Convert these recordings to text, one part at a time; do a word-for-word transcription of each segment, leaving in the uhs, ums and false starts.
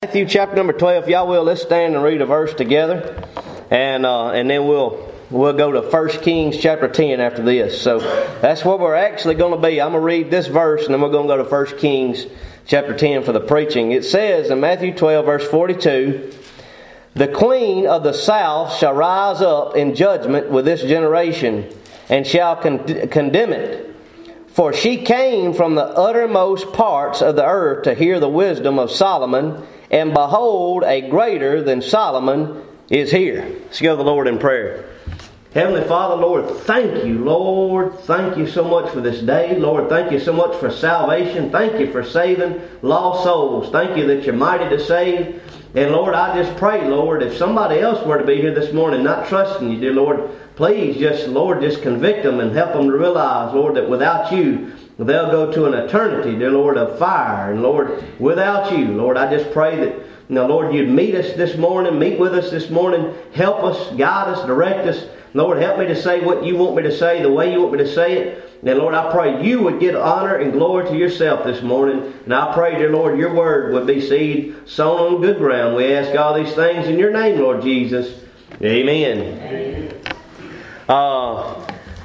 Matthew chapter number twelve. If y'all will, let's stand and read a verse together, and uh, and then we'll we'll go to First Kings chapter ten after this. So that's where we're actually going to be. I'm going to read this verse, and then we're going to go to First Kings chapter ten for the preaching. It says in Matthew twelve, verse forty-two, "The queen of the south shall rise up in judgment with this generation, and shall con- condemn it. For she came from the uttermost parts of the earth to hear the wisdom of Solomon, and behold, a greater than Solomon is here." Let's go to the Lord in prayer. Heavenly Father, Lord, thank you, Lord. Thank you so much for this day. Lord, thank you so much for salvation. Thank you for saving lost souls. Thank you that you're mighty to save. And Lord, I just pray, Lord, if somebody else were to be here this morning not trusting you, dear Lord, please just, Lord, just convict them and help them to realize, Lord, that without you, they'll go to an eternity, dear Lord, of fire. And Lord, without you, Lord, I just pray that, you know, Lord, you'd meet us this morning, meet with us this morning, help us, guide us, direct us. Lord, help me to say what you want me to say, the way you want me to say it. And Lord, I pray you would get honor and glory to yourself this morning. And I pray, dear Lord, your word would be seed sown on good ground. We ask all these things in your name, Lord Jesus. Amen. Amen. Uh,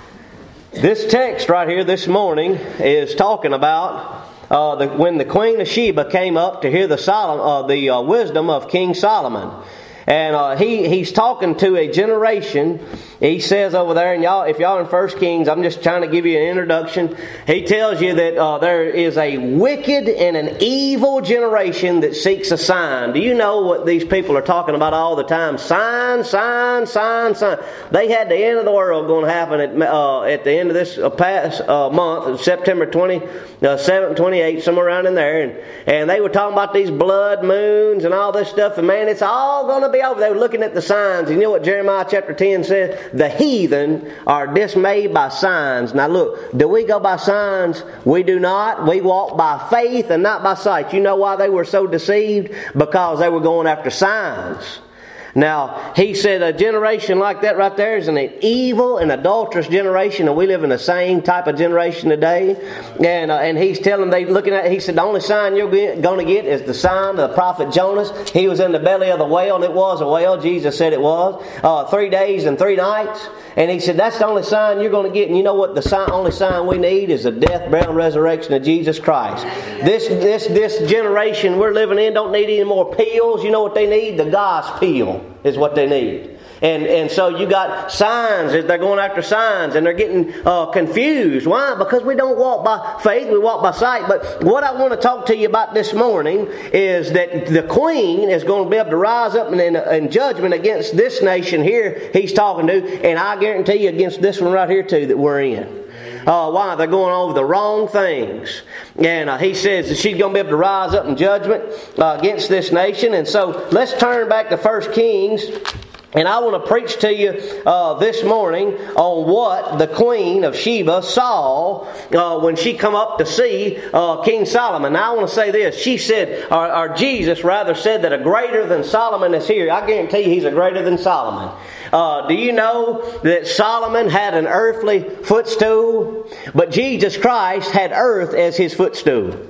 this text right here this morning is talking about uh, the, when the Queen of Sheba came up to hear the, Solomon, uh, the uh, wisdom of King Solomon. And uh, he he's talking to a generation. He says over there, and y'all, if y'all in First Kings, I'm just trying to give you an introduction. He tells you that uh, there is a wicked and an evil generation that seeks a sign. Do you know what these people are talking about all the time? Sign, sign, sign, sign. They had the end of the world going to happen at uh, at the end of this uh, past uh, month, September twenty-seventh, twenty-eighth, somewhere around in there. And, and they were talking about these blood moons and all this stuff. And man, it's all going to be over. They were looking at the signs. You know what Jeremiah chapter ten says? The heathen are dismayed by signs. Now look, do we go by signs? We do not. We walk by faith and not by sight. You know why they were so deceived? Because they were going after signs. Now, he said a generation like that right there is an evil and adulterous generation, and we live in the same type of generation today. And uh, and he's telling them, they looking at, he said, the only sign you're going to get is the sign of the prophet Jonas. He was in the belly of the whale, and it was a whale. Jesus said it was. Uh, three days and three nights. And he said, that's the only sign you're going to get. And you know what the sign, only sign we need is the death, burial, and resurrection of Jesus Christ. This, this, this generation we're living in don't need any more pills. You know what they need? The gospel is what they need. And and so you got signs. They're going after signs, and they're getting uh, confused. Why? Because we don't walk by faith, we walk by sight. But what I want to talk to you about this morning is that the queen is going to be able to rise up in, in, in judgment against this nation here he's talking to, and I guarantee you against this one right here too that we're in. Uh, why? They're going over the wrong things. And uh, he says that she's going to be able to rise up in judgment uh, against this nation. And so let's turn back to First Kings. And I want to preach to you uh, this morning on what the Queen of Sheba saw uh, when she come up to see uh, King Solomon. Now I want to say this. She said, or, or Jesus rather said that a greater than Solomon is here. I guarantee you he's a greater than Solomon. Uh, do you know that Solomon had an earthly footstool? But Jesus Christ had earth as his footstool.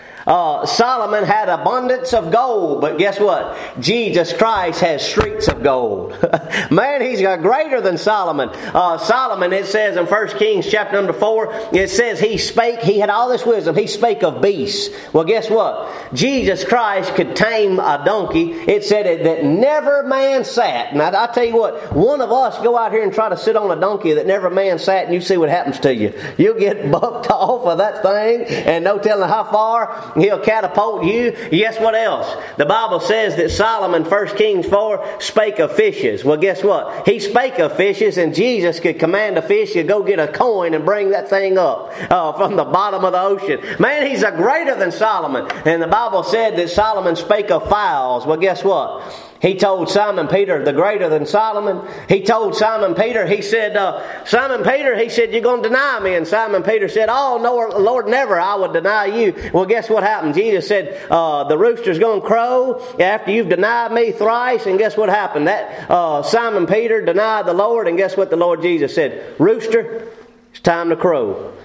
Uh, Solomon had abundance of gold, but guess what? Jesus Christ has streets of gold. Man, he's got greater than Solomon. Uh, Solomon, it says in First Kings chapter number four, it says he spake, he had all this wisdom, he spake of beasts. Well, guess what? Jesus Christ could tame a donkey. It said it, that never man sat. Now, I tell you what, one of us go out here and try to sit on a donkey that never man sat, and you see what happens to you. You'll get bucked off of that thing, and no telling how far. He'll catapult you. Guess what else? The Bible says that Solomon, First Kings four, spake of fishes. Well, guess what? He spake of fishes, and Jesus could command a fish to go get a coin and bring that thing up uh, from the bottom of the ocean. Man, he's a greater than Solomon. And the Bible said that Solomon spake of fowls. Well, guess what? He told Simon Peter, the greater than Solomon. He told Simon Peter, he said, uh, Simon Peter, he said, you're going to deny me. And Simon Peter said, oh, no, Lord, never, I would deny you. Well, guess what happened? Jesus said, uh, the rooster's going to crow after you've denied me thrice. And guess what happened? That uh, Simon Peter denied the Lord. And guess what the Lord Jesus said? Rooster, it's time to crow.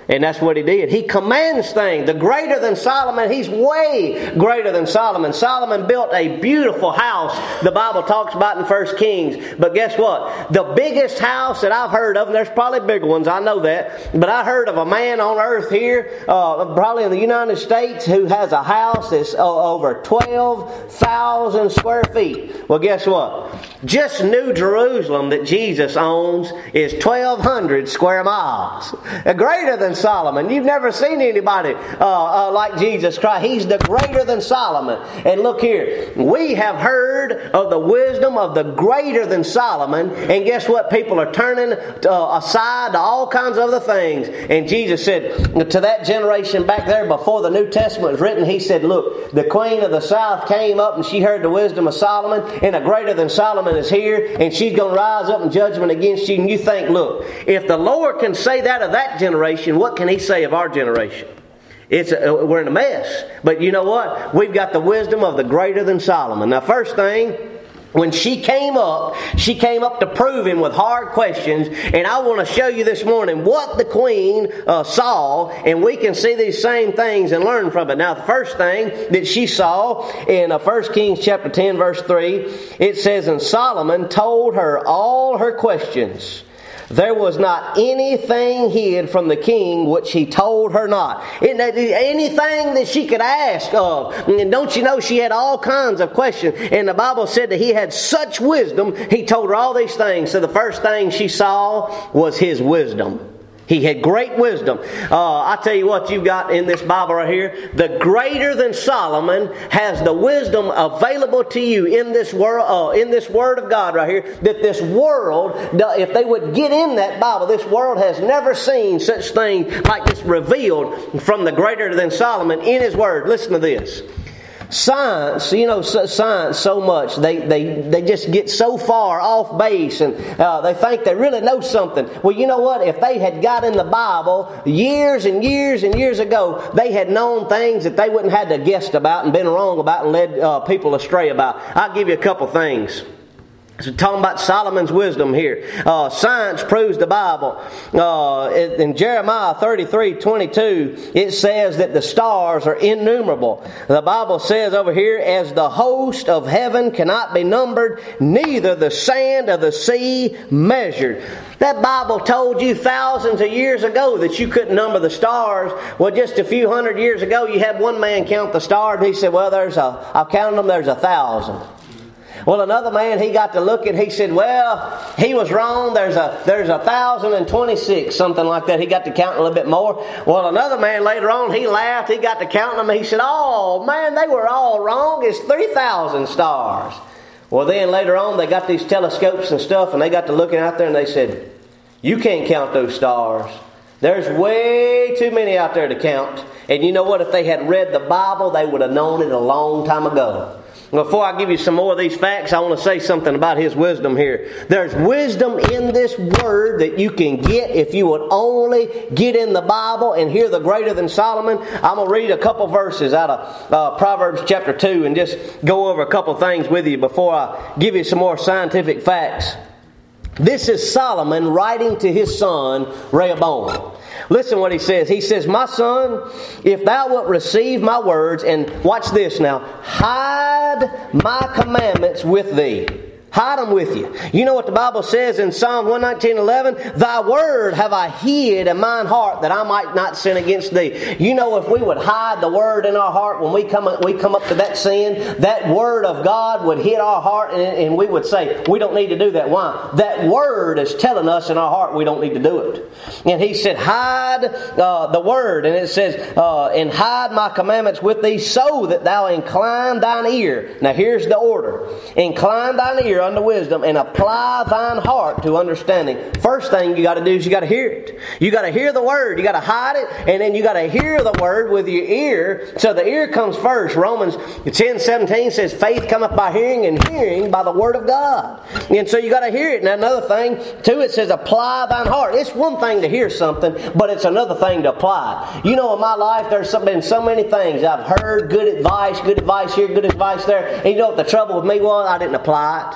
And that's what he did. He commands things. The greater than Solomon, he's way greater than Solomon. Solomon built a beautiful house, the Bible talks about in First Kings. But guess what? The biggest house that I've heard of, and there's probably bigger ones, I know that, but I heard of a man on earth here, uh, probably in the United States, who has a house that's uh, over twelve thousand square feet. Well, guess what? Just New Jerusalem that Jesus owns is twelve hundred square miles. Uh, greater than Solomon. You've never seen anybody uh, uh, like Jesus Christ. He's the greater than Solomon. And look here, we have heard of the wisdom of the greater than Solomon, and guess what? People are turning uh, aside to all kinds of other things. And Jesus said to that generation back there before the New Testament was written, He said, look, the queen of the south came up and she heard the wisdom of Solomon, and a greater than Solomon is here, and she's going to rise up in judgment against you. And you think, look, if the Lord can say that of that generation, what can He say of our generation? It's a, we're in a mess. But you know what? We've got the wisdom of the greater than Solomon. Now, first thing, when she came up, she came up to prove Him with hard questions. And I want to show you this morning what the queen uh, saw. And we can see these same things and learn from it. Now, the first thing that she saw in uh, First Kings chapter ten, verse three, it says, and Solomon told her all her questions. There was not anything hid from the king which he told her not. Anything that she could ask of. And don't you know she had all kinds of questions. And the Bible said that he had such wisdom, he told her all these things. So the first thing she saw was his wisdom. He had great wisdom. Uh, I tell you what you've got in this Bible right here. The greater than Solomon has the wisdom available to you in this world, uh, in this Word of God right here. That this world, if they would get in that Bible, this world has never seen such thing like this revealed from the greater than Solomon in His Word. Listen to this. Science, you know, science so much, they, they, they just get so far off base, and uh, they think they really know something. Well, you know what? If they had got in the Bible years and years and years ago, they had known things that they wouldn't have had to guess about and been wrong about and led uh, people astray about. I'll give you a couple things. So talking about Solomon's wisdom here. Uh, science proves the Bible. Uh, in Jeremiah thirty-three twenty-two, it says that the stars are innumerable. The Bible says over here, as the host of heaven cannot be numbered, neither the sand of the sea measured. That Bible told you thousands of years ago that you couldn't number the stars. Well, just a few hundred years ago, you had one man count the stars, and he said, well, there's a, I've counted them, there's a thousand. Well, another man, he got to look and he said, well, he was wrong. There's a there's a thousand and twenty-six, something like that. He got to count a little bit more. Well, another man later on, he laughed. He got to counting them. He said, oh, man, they were all wrong. It's three thousand stars. Well, then later on, they got these telescopes and stuff, and they got to looking out there, and they said, you can't count those stars. There's way too many out there to count. And you know what? If they had read the Bible, they would have known it a long time ago. Before I give you some more of these facts, I want to say something about His wisdom here. There's wisdom in this Word that you can get if you would only get in the Bible and hear the greater than Solomon. I'm going to read a couple verses out of uh, Proverbs chapter two and just go over a couple things with you before I give you some more scientific facts. This is Solomon writing to his son Rehoboam. Listen what he says. He says, my son, if thou wilt receive my words, and watch this now, hide my commandments with thee. Hide them with you. You know what the Bible says in Psalm one nineteen eleven? Thy word have I hid in mine heart that I might not sin against thee. You know, if we would hide the word in our heart when we come we come up to that sin, that word of God would hit our heart, and, and we would say, we don't need to do that. Why? That word is telling us in our heart we don't need to do it. And he said, hide uh, the word. And it says, uh, and hide my commandments with thee so that thou incline thine ear. Now here's the order. Incline thine ear unto wisdom, and apply thine heart to understanding. First thing you got to do is you got to hear it. You got to hear the word. You got to hide it, and then you got to hear the word with your ear. So the ear comes first. Romans ten seventeen says, faith cometh by hearing, and hearing by the word of God. And so you got to hear it. And another thing too, it says apply thine heart. It's one thing to hear something, but it's another thing to apply it. You know, in my life there's been so many things I've heard, good advice, good advice here, good advice there. And you know what the trouble with me was? I didn't apply it.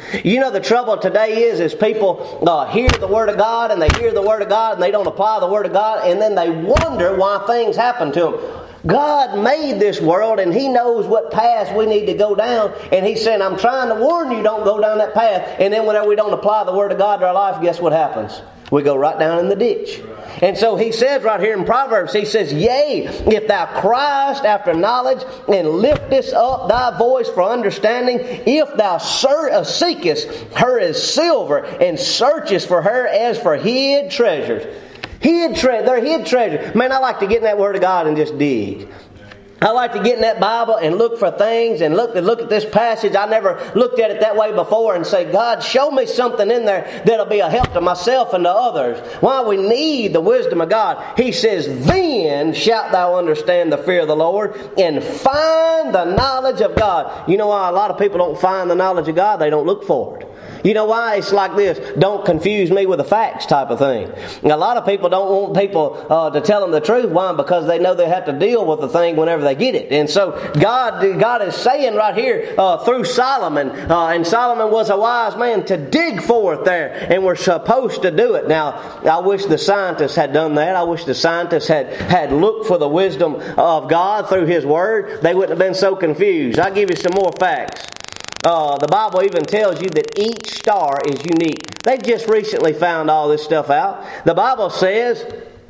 You know the trouble today is, is people uh, hear the Word of God and they hear the Word of God and they don't apply the Word of God, and then they wonder why things happen to them. God made this world and He knows what path we need to go down, and He's saying, I'm trying to warn you, don't go down that path. And then whenever we don't apply the Word of God to our life, guess what happens? We go right down in the ditch. And so He says right here in Proverbs, He says, Yea, if thou criest after knowledge, and liftest up thy voice for understanding, if thou seekest her as silver, and searchest for her as for hid treasures. Hid treasure, they're hid treasure. Man, I like to get in that Word of God and just dig. I like to get in that Bible and look for things and look, look at this passage. I never looked at it that way before and say, God, show me something in there that'll be a help to myself and to others. Why we need the wisdom of God. He says, then shalt thou understand the fear of the Lord and find the knowledge of God. You know why a lot of people don't find the knowledge of God? They don't look for it. You know why? It's like this. Don't confuse me with the facts type of thing. A lot of people don't want people uh, to tell them the truth. Why? Because they know they have to deal with the thing whenever they get it. And so God God is saying right here uh, through Solomon, uh, and Solomon was a wise man, to dig forth there. And we're supposed to do it. Now, I wish the scientists had done that. I wish the scientists had, had looked for the wisdom of God through His Word. They wouldn't have been so confused. I'll give you some more facts. Uh, the Bible even tells you that each star is unique. They just recently found all this stuff out. The Bible says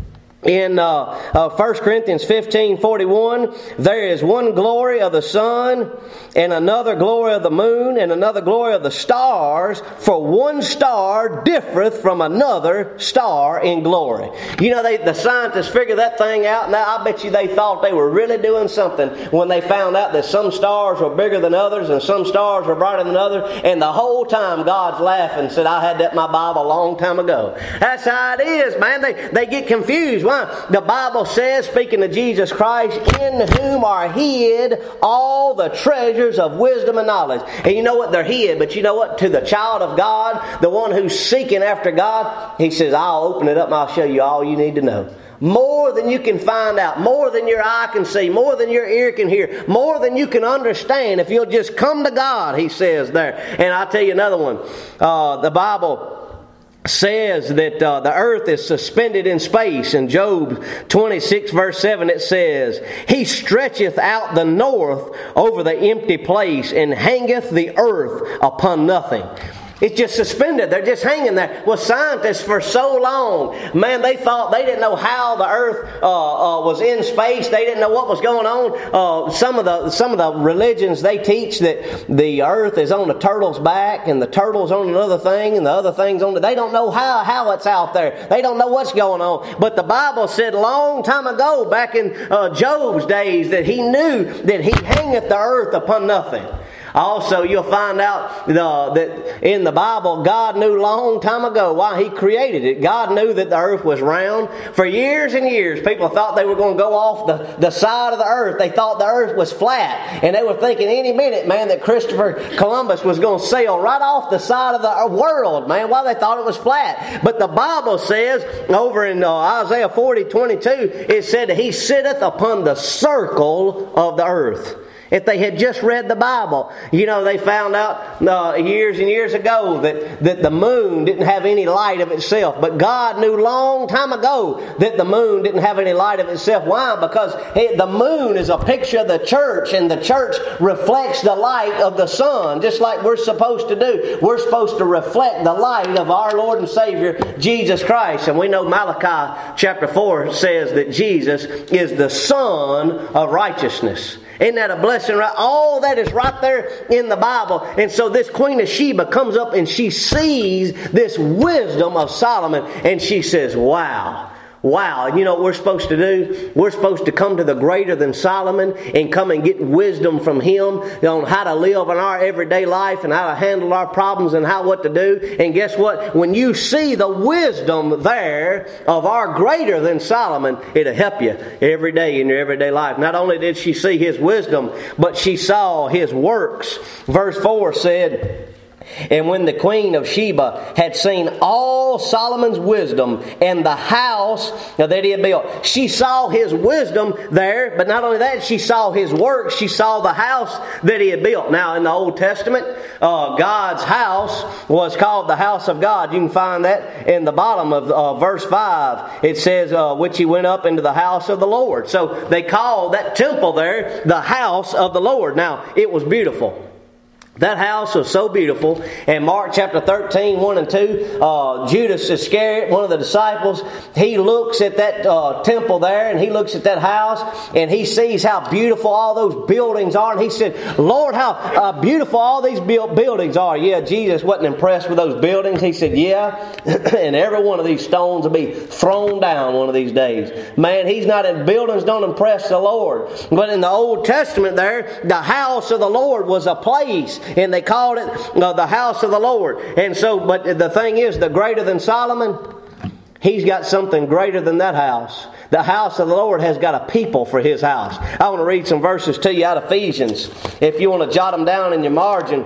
in uh, uh, First Corinthians fifteen forty-one, there is one glory of the sun, and another glory of the moon, and another glory of the stars, for one star differeth from another star in glory. You know, they, the scientists figured that thing out. Now, I bet you they thought they were really doing something when they found out that some stars were bigger than others and some stars were brighter than others. And the whole time God's laughing and said, I had that in my Bible a long time ago. That's how it is, man. They, they get confused. Why? The Bible says, speaking of Jesus Christ, in whom are hid all the treasures of wisdom and knowledge. And you know what? They're hid. But you know what? To the child of God, the one who's seeking after God, He says, I'll open it up and I'll show you all you need to know. More than you can find out, more than your eye can see, more than your ear can hear, more than you can understand if you'll just come to God, He says there. And I'll tell you another one. Uh, the Bible says that uh, the earth is suspended in space. In Job twenty-six verse seven it says, He stretcheth out the north over the empty place, and hangeth the earth upon nothing. It's just suspended. They're just hanging there. Well, scientists for so long, man, they thought they didn't know how the earth uh, uh, was in space. They didn't know what was going on. Uh, some of the some of the religions, they teach that the earth is on the turtle's back and the turtle's on another thing and the other thing's on the... They don't know how, how it's out there. They don't know what's going on. But the Bible said a long time ago, back in uh, Job's days, that he knew that He hangeth the earth upon nothing. Also, you'll find out the, that in the Bible, God knew long time ago why He created it. God knew that the earth was round. For years and years, people thought they were going to go off the, the side of the earth. They thought the earth was flat. And they were thinking any minute, man, that Christopher Columbus was going to sail right off the side of the world, man. Why they thought it was flat. But the Bible says, over in uh, Isaiah forty twenty-two, it said that He sitteth upon the circle of the earth. If they had just read the Bible. You know, they found out uh, years and years ago that, that the moon didn't have any light of itself. But God knew long time ago that the moon didn't have any light of itself. Why? Because hey, the moon is a picture of the church, and the church reflects the light of the sun, just like we're supposed to do. We're supposed to reflect the light of our Lord and Savior, Jesus Christ. And we know Malachi chapter four says that Jesus is the Son of righteousness. Isn't that a blessing? Right? All that is right there in the Bible. And so this Queen of Sheba comes up and she sees this wisdom of Solomon, and she says, wow. Wow. And you know what we're supposed to do? We're supposed to come to the greater than Solomon and come and get wisdom from him on how to live in our everyday life and how to handle our problems and how what to do. And guess what? When you see the wisdom there of our greater than Solomon, it'll help you every day in your everyday life. Not only did she see his wisdom, but she saw his works. Verse four said, And when the queen of Sheba had seen all Solomon's wisdom and the house that he had built, she saw his wisdom there, but not only that, she saw his work, she saw the house that he had built. Now in the Old Testament, uh, God's house was called the house of God. You can find that in the bottom of uh, verse five. It says, uh, which he went up into the house of the Lord. So they called that temple there the house of the Lord. Now it was beautiful. That house was so beautiful. In Mark chapter thirteen, one and two, uh, Judas Iscariot, one of the disciples, he looks at that uh, temple there, and he looks at that house, and he sees how beautiful all those buildings are. And he said, Lord, how uh, beautiful all these buildings are. Yeah, Jesus wasn't impressed with those buildings. He said, yeah, and every one of these stones will be thrown down one of these days. Man, he's not in buildings, don't impress the Lord. But in the Old Testament there, the house of the Lord was a place. And they called it uh, the house of the Lord. And so, but the thing is, the greater than Solomon, he's got something greater than that house. The house of the Lord has got a people for his house. I want to read some verses to you out of Ephesians. If you want to jot them down in your margin.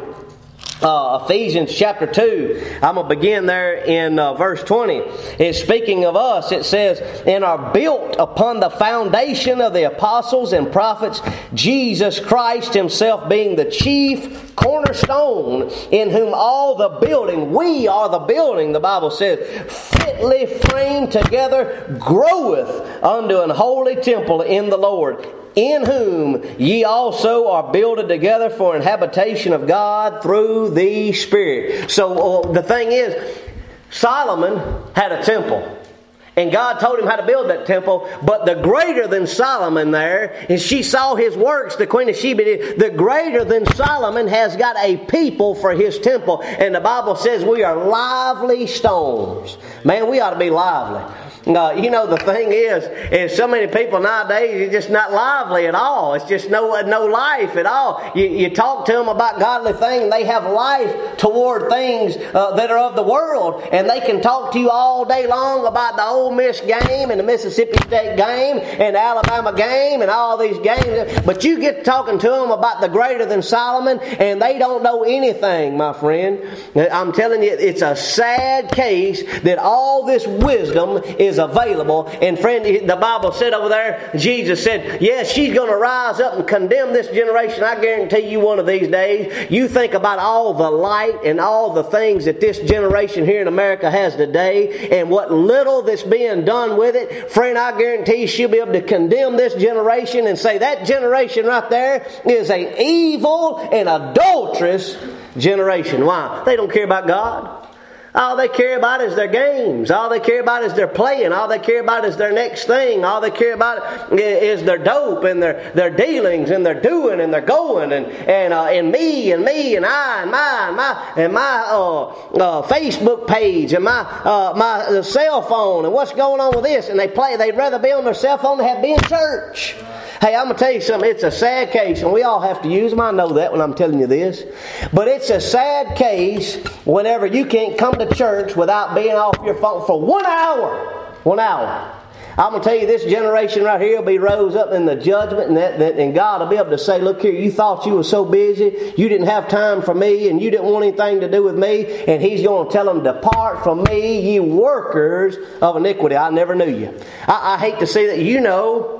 Uh, Ephesians chapter two. I'm going to begin there in uh, verse twenty. It's speaking of us. It says, and are built upon the foundation of the apostles and prophets, Jesus Christ himself being the chief cornerstone, in whom all the building, we are the building, the Bible says, fitly framed together, groweth unto an holy temple in the Lord, in whom ye also are builded together for an habitation of God through the Spirit. So uh, the thing is, Solomon had a temple. And God told him how to build that temple. But the greater than Solomon there, and she saw his works, the Queen of Sheba did, the greater than Solomon has got a people for his temple. And the Bible says we are lively stones. Man, we ought to be lively. Uh, you know, the thing is, is so many people nowadays, you're just not lively at all. It's just no no life at all. You, you talk to them about godly things, they have life toward things uh, that are of the world. And they can talk to you all day long about the Ole Miss game and the Mississippi State game and the Alabama game and all these games. But you get talking to them about the greater than Solomon, and they don't know anything, my friend. I'm telling you, it's a sad case that all this wisdom is available. And friend, the Bible said over there, Jesus said, yes, she's going to rise up and condemn this generation. I guarantee you one of these days. You think about all the light and all the things that this generation here in America has today, and what little that's being done with it. Friend, I guarantee she'll be able to condemn this generation and say that generation right there is an evil and adulterous generation. Why? They don't care about God. All they care about is their games. All they care about is their playing. All they care about is their next thing. All they care about is their dope and their, their dealings and their doing and their going and and uh, and me and me and I and my and my and my uh, uh, Facebook page and my uh, my cell phone and what's going on with this. And they play. They'd rather be on their cell phone than have be in church. Hey, I'm going to tell you something. It's a sad case, and we all have to use them. I know that when I'm telling you this. But it's a sad case whenever you can't come to church without being off your phone for one hour. One hour. I'm going to tell you, this generation right here will be rose up in the judgment, and, that, that, and God will be able to say, look here, you thought you were so busy, you didn't have time for me, and you didn't want anything to do with me, and He's going to tell them, depart from me, ye workers of iniquity. I never knew you. I, I hate to say that. You know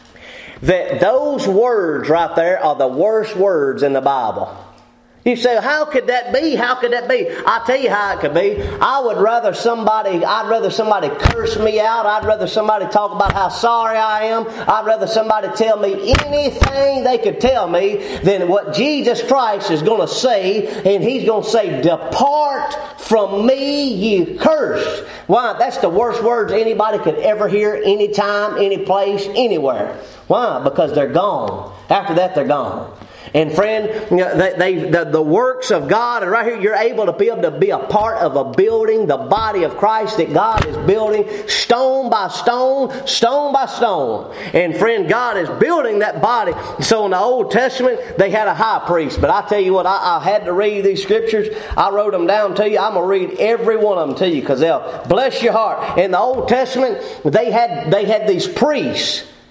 that those words right there are the worst words in the Bible. You say, how could that be? How could that be? I'll tell you how it could be. I would rather somebody, I'd rather somebody curse me out. I'd rather somebody talk about how sorry I am. I'd rather somebody tell me anything they could tell me than what Jesus Christ is going to say. And He's going to say, depart from me, ye cursed. Why? That's the worst words anybody could ever hear, anytime, any place, anywhere. Why? Because they're gone. After that, they're gone. And friend, you know, they, they, the, the works of God, and right here you're able to be able to be a part of a building, the body of Christ that God is building, stone by stone, stone by stone. And friend, God is building that body. So in the Old Testament, they had a high priest. But I tell you what, I, I had to read these scriptures. I wrote them down to you. I'm going to read every one of them to you because they'll bless your heart. In the Old Testament, they had they had these priests.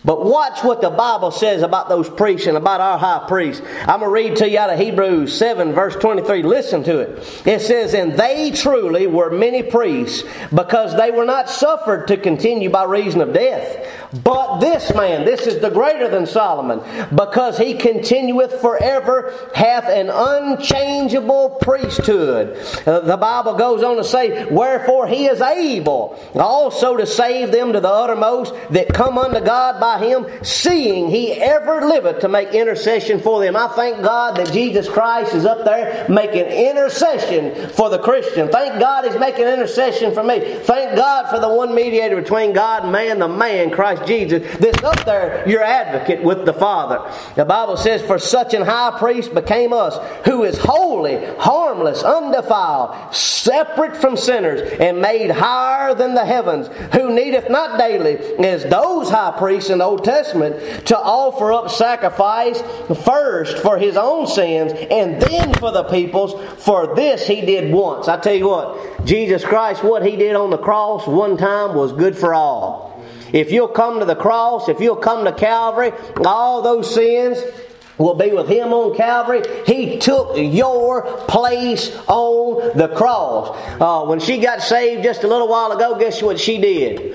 But watch what the Bible says about those priests and about our high priest. I'm going to read to you out of Hebrews seven, verse twenty-three. Listen to it. It says, "And they truly were many priests, because they were not suffered to continue by reason of death. But this man," this is the greater than Solomon, "because he continueth forever, hath an unchangeable priesthood." Uh, the Bible goes on to say, "Wherefore he is able also to save them to the uttermost that come unto God by him, seeing he ever liveth to make intercession for them." I thank God that Jesus Christ is up there making intercession for the Christian. Thank God He's making intercession for me. Thank God for the one mediator between God and man, the man, Christ Jesus, that's up there, your advocate with the Father. The Bible says, "For such an high priest became us, who is holy, harmless, undefiled, separate from sinners, and made higher than the heavens, who needeth not daily, as those high priests in the Old Testament, to offer up sacrifice first for his own sins, and then for the people's. For this he did once." I tell you what, Jesus Christ, what He did on the cross one time was good for all. If you'll come to the cross, if you'll come to Calvary, all those sins will be with Him on Calvary. He took your place on the cross. Uh, when she got saved just a little while ago, guess what she did?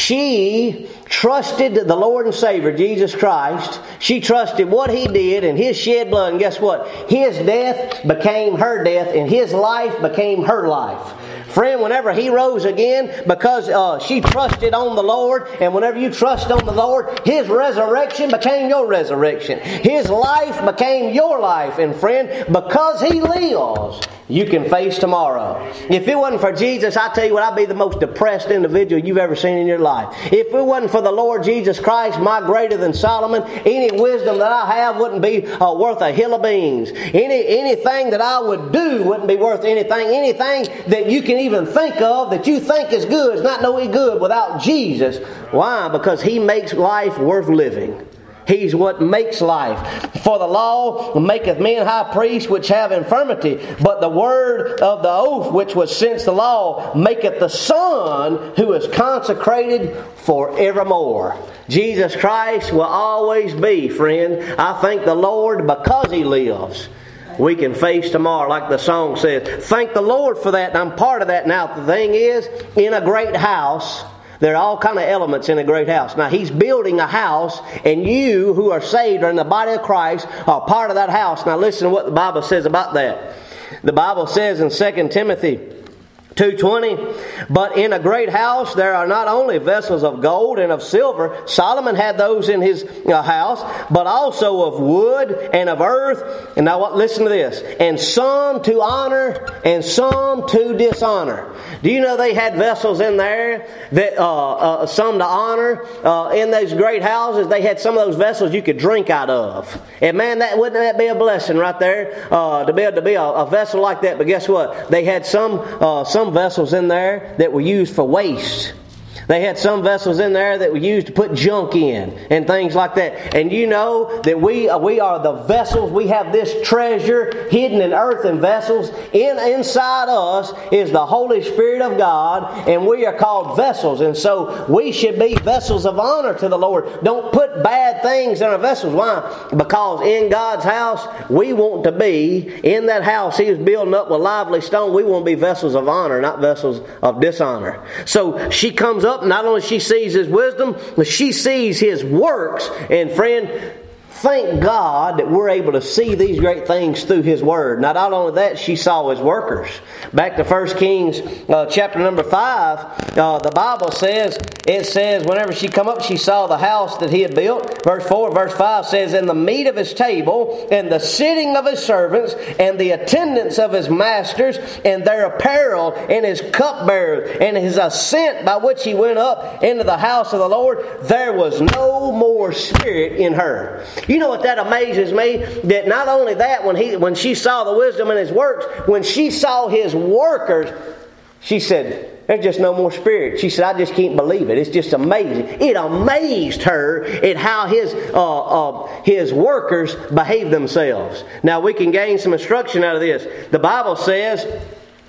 She trusted the Lord and Savior, Jesus Christ. She trusted what He did and His shed blood. And guess what? His death became her death, and His life became her life. Friend, whenever He rose again, because uh, she trusted on the Lord, and whenever you trust on the Lord, His resurrection became your resurrection. His life became your life. And friend, because He lives, you can face tomorrow. If it wasn't for Jesus, I tell you what, I'd be the most depressed individual you've ever seen in your life. If it wasn't for the Lord Jesus Christ, my greater than Solomon, any wisdom that I have wouldn't be uh, worth a hill of beans. Any anything that I would do wouldn't be worth anything. Anything that you can even think of that you think is good is not no good without Jesus. Why? Because He makes life worth living. He's what makes life. "For the law maketh men high priests which have infirmity, but the word of the oath which was since the law maketh the Son who is consecrated forevermore." Jesus Christ will always be, friend. I thank the Lord because He lives. We can face tomorrow, like the song says. Thank the Lord for that, and I'm part of that. Now, the thing is, in a great house, there are all kind of elements in a great house. Now, He's building a house, and you who are saved are in the body of Christ are part of that house. Now, listen to what the Bible says about that. The Bible says in Second Timothy two twenty, "But in a great house there are not only vessels of gold and of silver," Solomon had those in his uh, house, "but also of wood and of earth." And now what? Listen to this. "And some to honor and some to dishonor." Do you know they had vessels in there that uh, uh, some to honor uh, in those great houses? They had some of those vessels you could drink out of. And man, that wouldn't that be a blessing right there uh, to be able to be a, a vessel like that? But guess what? They had some uh, some vessels in there that were used for waste. They had some vessels in there that were used to put junk in and things like that. And you know that we uh, we are the vessels. We have this treasure hidden in earthen vessels. In inside us is the Holy Spirit of God, and we are called vessels. And so we should be vessels of honor to the Lord. Don't put bad things in our vessels. Why? Because in God's house, we want to be in that house He is building up with lively stone. We want to be vessels of honor, not vessels of dishonor. So she comes up. Not only she sees His wisdom, but she sees His works. And friend, thank God that we're able to see these great things through His Word. Not only that, she saw His workers. Back to First Kings uh, chapter number five, uh, the Bible says, it says, whenever she come up, she saw the house that He had built. Verse four, verse five says, "And the meat of His table, and the sitting of His servants, and the attendance of His masters, and their apparel, and His cupbearers, and His ascent by which He went up into the house of the Lord, there was no more spirit in her." You know what that amazes me? That not only that, when he when she saw the wisdom in His works, when she saw His workers, she said, "There's just no more spirit." She said, "I just can't believe it. It's just amazing." It amazed her at how His uh, uh, His workers behaved themselves. Now we can gain some instruction out of this. The Bible says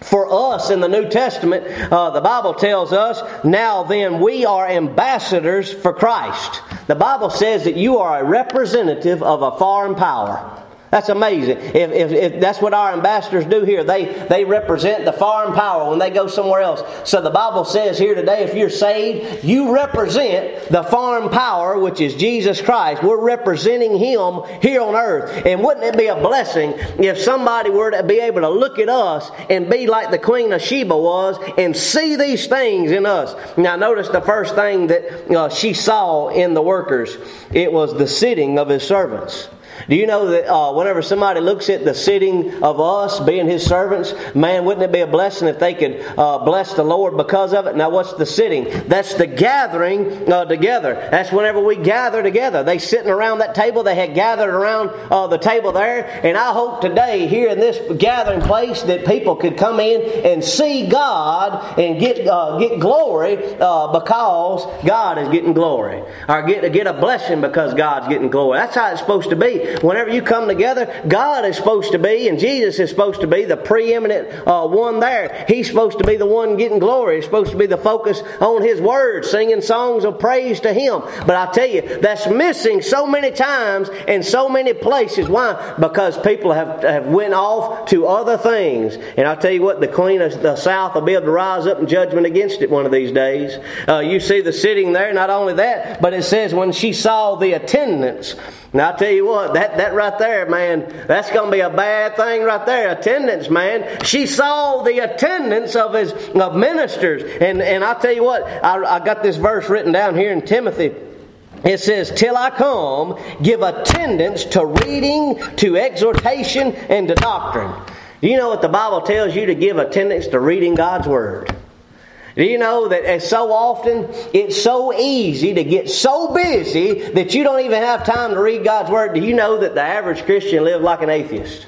For us in the New Testament, uh, the Bible tells us, now then we are ambassadors for Christ. The Bible says that you are a representative of a foreign power. That's amazing. If, if, if that's what our ambassadors do here, they, they represent the foreign power when they go somewhere else. So the Bible says here today, if you're saved, you represent the foreign power, which is Jesus Christ. We're representing Him here on earth. And wouldn't it be a blessing if somebody were to be able to look at us and be like the Queen of Sheba was and see these things in us? Now notice the first thing that uh, she saw in the workers. It was the sitting of His servants. Do you know that uh, whenever somebody looks at the sitting of us being His servants, man, wouldn't it be a blessing if they could uh, bless the Lord because of it? Now, what's the sitting? That's the gathering uh, together. That's whenever we gather together. They sitting around that table. They had gathered around uh, the table there. And I hope today here in this gathering place that people could come in and see God and get uh, get glory uh, because God is getting glory. Or get, get a blessing because God's getting glory. That's how it's supposed to be. Whenever you come together, God is supposed to be, and Jesus is supposed to be the preeminent uh, one there. He's supposed to be the one getting glory. He's supposed to be the focus on His Word, singing songs of praise to Him. But I tell you, that's missing so many times in so many places. Why? Because people have, have went off to other things. And I tell you what, the Queen of the South will be able to rise up in judgment against it one of these days. Uh, you see the sitting there, not only that, but it says when she saw the attendants. Now I tell you what, that, that right there, man, that's going to be a bad thing right there. Attendance, man. She saw the attendance of his of ministers. And, and I tell you what, I, I got this verse written down here in Timothy. It says, till I come, give attendance to reading, to exhortation, and to doctrine. Do you know what the Bible tells you to give attendance to reading God's Word? Do you know that so often it's so easy to get so busy that you don't even have time to read God's Word? Do you know that the average Christian lives like an atheist?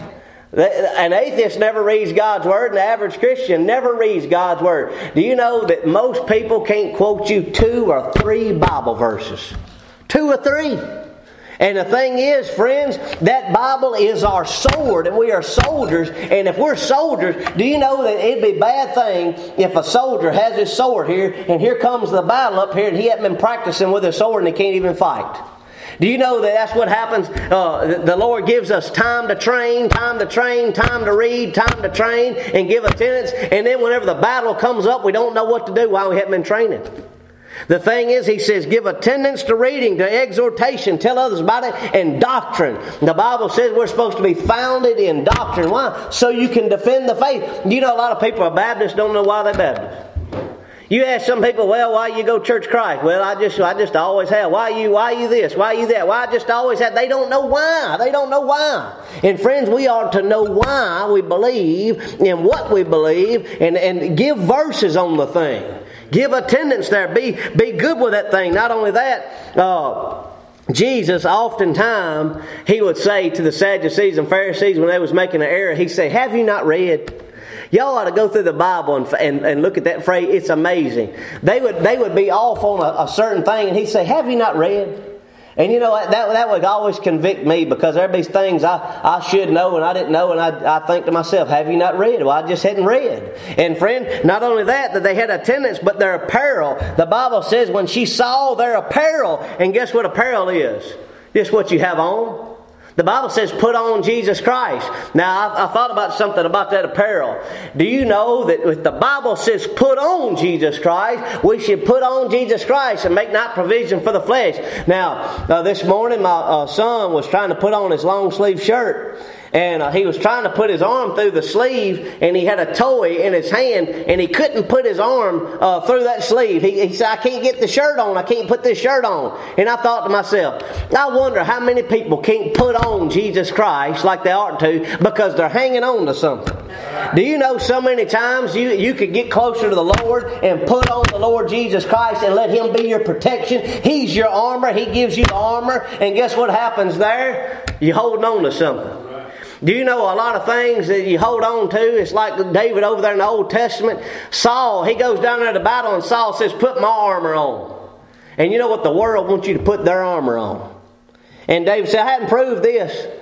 An atheist never reads God's Word, and the average Christian never reads God's Word. Do you know that most people can't quote you two or three Bible verses? Two or three. And the thing is, friends, that Bible is our sword, and we are soldiers. And if we're soldiers, do you know that it'd be a bad thing if a soldier has his sword here, and here comes the battle up here, and he hasn't been practicing with his sword, and he can't even fight? Do you know that that's what happens? Uh, the Lord gives us time to train, time to train, time to read, time to train, and give attendance. And then whenever the battle comes up, we don't know what to do while we haven't been training. The thing is, He says, give attendance to reading, to exhortation, tell others about it, and doctrine. The Bible says we're supposed to be founded in doctrine. Why? So you can defend the faith. You know, a lot of people are Baptists, don't know why they're Baptists. You ask some people, well, why you go to Church of Christ? Well, I just I just always have. Why you why you this? Why you that? Why I just always have? They don't know why. They don't know why. And friends, we ought to know why we believe and what we believe, and, and give verses on the thing. Give attendance there. Be, be good with that thing. Not only that, uh, Jesus oftentimes, He would say to the Sadducees and Pharisees when they was making an error, He'd say, have you not read? Y'all ought to go through the Bible and, and, and look at that phrase. It's amazing. They would they would be off on a, a certain thing, and He'd say, have you not read? And you know, that that would always convict me, because there be things I, I should know and I didn't know, and I, I think to myself, have you not read? Well, I just hadn't read. And friend, not only that, that they had attendance, but their apparel. The Bible says when she saw their apparel, and guess what apparel is? Just what you have on. The Bible says put on Jesus Christ. Now, I, I thought about something about that apparel. Do you know that if the Bible says put on Jesus Christ, we should put on Jesus Christ and make not provision for the flesh? Now, uh, this morning my uh, son was trying to put on his long sleeve shirt. And uh, he was trying to put his arm through the sleeve, and he had a toy in his hand, and he couldn't put his arm uh, through that sleeve. He, he said, I can't get the shirt on. I can't put this shirt on. And I thought to myself, I wonder how many people can't put on Jesus Christ like they ought to because they're hanging on to something. Do you know so many times you, you could get closer to the Lord and put on the Lord Jesus Christ and let Him be your protection? He's your armor. He gives you the armor. And guess what happens there? You're holding on to something. Do you know a lot of things that you hold on to? It's like David over there in the Old Testament. Saul, he goes down there to battle, and Saul says, put my armor on. And you know what? The world wants you to put their armor on. And David said, I hadn't proved this.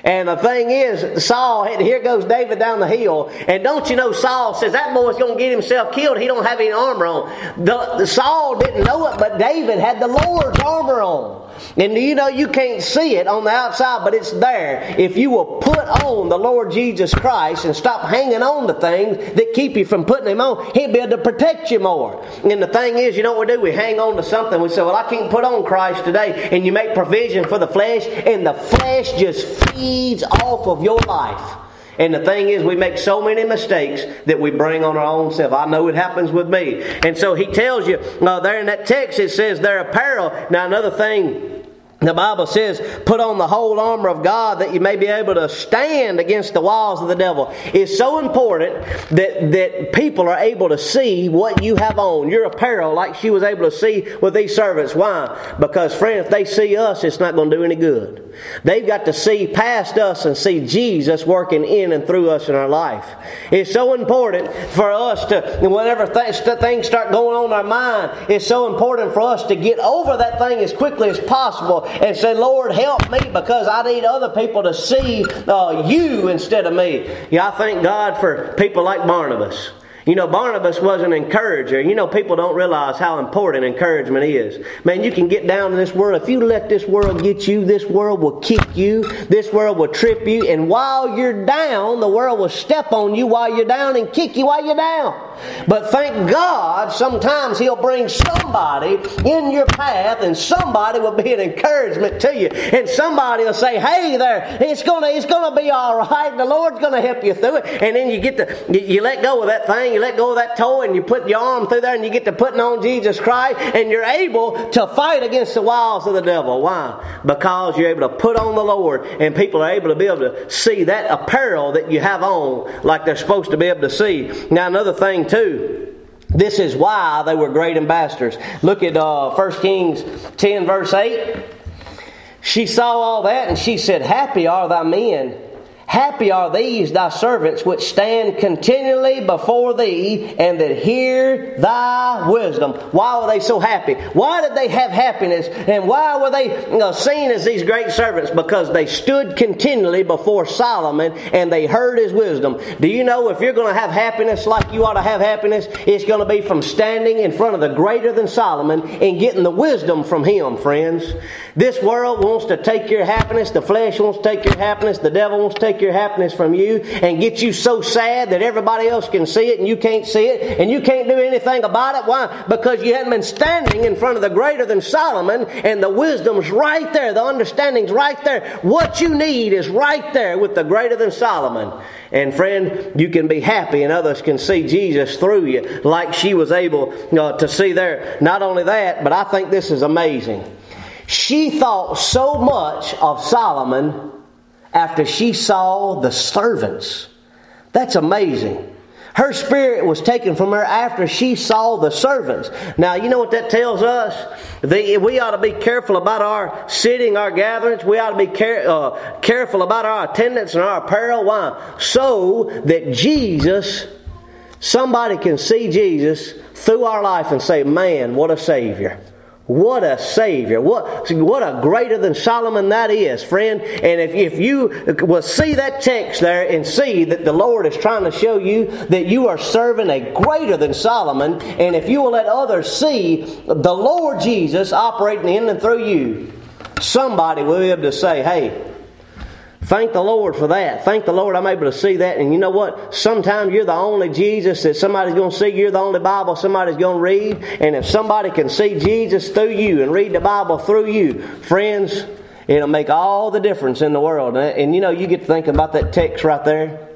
And the thing is, Saul, here goes David down the hill. And don't you know, Saul says, that boy's going to get himself killed. He don't have any armor on. The, the Saul didn't know it, but David had the Lord's armor on. And you know, you can't see it on the outside, but it's there. If you will put on the Lord Jesus Christ and stop hanging on to things that keep you from putting Him on, He'll be able to protect you more. And the thing is, you know what we do? We hang on to something. We say, well, I can't put on Christ today. And you make provision for the flesh, and the flesh just feeds off of your life. And the thing is, we make so many mistakes that we bring on our own self. I know it happens with me. And so he tells you, uh, there in that text, it says their apparel. Now another thing, the Bible says, put on the whole armor of God that you may be able to stand against the wiles of the devil. It's so important that, that people are able to see what you have on, your apparel, like she was able to see with these servants. Why? Because, friend, if they see us, it's not going to do any good. They've got to see past us and see Jesus working in and through us in our life. It's so important for us to, whenever th- things start going on in our mind, it's so important for us to get over that thing as quickly as possible and say, Lord, help me, because I need other people to see uh, you instead of me. Yeah, I thank God for people like Barnabas. You know, Barnabas was an encourager. You know, people don't realize how important encouragement is. Man, you can get down in this world. If you let this world get you, this world will kick you. This world will trip you. And while you're down, the world will step on you while you're down and kick you while you're down. But thank God, sometimes He'll bring somebody in your path, and somebody will be an encouragement to you. And somebody will say, hey there, it's gonna, it's gonna be all right. The Lord's gonna help you through it. And then you get to, you, you let go of that thing, you let go of that toy, and you put your arm through there, and you get to putting on Jesus Christ, and you're able to fight against the wiles of the devil. Why? Because you're able to put on the Lord, and people are able to be able to see that apparel that you have on like they're supposed to be able to see. Now another thing too, this is why they were great ambassadors. Look at uh, First Kings ten verse eight. She saw all that, and she said, happy are thy men, happy are these thy servants which stand continually before thee, and that hear thy wisdom. Why were they so happy? Why did they have happiness? And why were they you know, seen as these great servants? Because they stood continually before Solomon and they heard his wisdom. Do you know, if you're going to have happiness like you ought to have happiness, it's going to be from standing in front of the greater than Solomon and getting the wisdom from him, friends. This world wants to take your happiness. The flesh wants to take your happiness. The devil wants to take your happiness from you and get you so sad that everybody else can see it and you can't see it and you can't do anything about it. Why? Because you haven't been standing in front of the greater than Solomon, and the wisdom's right there, the understanding's right there. What you need is right there with the greater than Solomon. And friend, you can be happy and others can see Jesus through you like she was able uh, to see there. Not only that, but I think this is amazing. She thought so much of Solomon after she saw the servants. That's amazing. Her spirit was taken from her after she saw the servants. Now, you know what that tells us? The, we ought to be careful about our sitting, our gatherings. We ought to be care, uh, careful about our attendance and our apparel. Why? So that Jesus, somebody can see Jesus through our life and say, man, what a Savior. What a Savior. What, what a greater than Solomon that is, friend. And if, if you will see that text there and see that the Lord is trying to show you that you are serving a greater than Solomon, and if you will let others see the Lord Jesus operating in and through you, somebody will be able to say, hey, thank the Lord for that. Thank the Lord I'm able to see that. And you know what? Sometimes you're the only Jesus that somebody's going to see. You're the only Bible somebody's going to read. And if somebody can see Jesus through you and read the Bible through you, friends, it'll make all the difference in the world. And you know, you get to thinking about that text right there.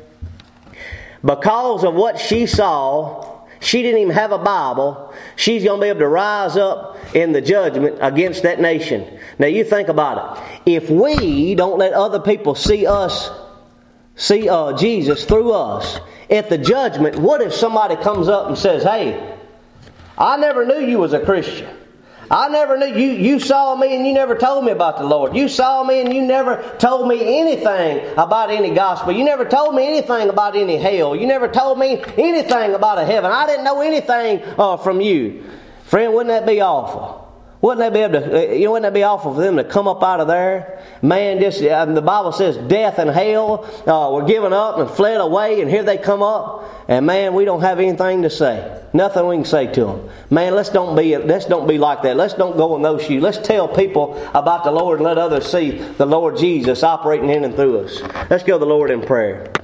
Because of what she saw, she didn't even have a Bible. She's going to be able to rise up in the judgment against that nation. Now you think about it. If we don't let other people see us, see uh, Jesus through us, at the judgment, what if somebody comes up and says, hey, I never knew you was a Christian. I never knew you. You saw me and you never told me about the Lord. You saw me and you never told me anything about any gospel. You never told me anything about any hell. You never told me anything about a heaven. I didn't know anything uh, from you. Friend, wouldn't that be awful? Wouldn't they be able to, you know, wouldn't that be awful for them to come up out of there? Man, just, uh, the Bible says death and hell uh, were given up and fled away, and here they come up. And man, we don't have anything to say. Nothing we can say to them. Man, let's don't be, let's don't be like that. Let's don't go in those shoes. Let's tell people about the Lord and let others see the Lord Jesus operating in and through us. Let's go to the Lord in prayer.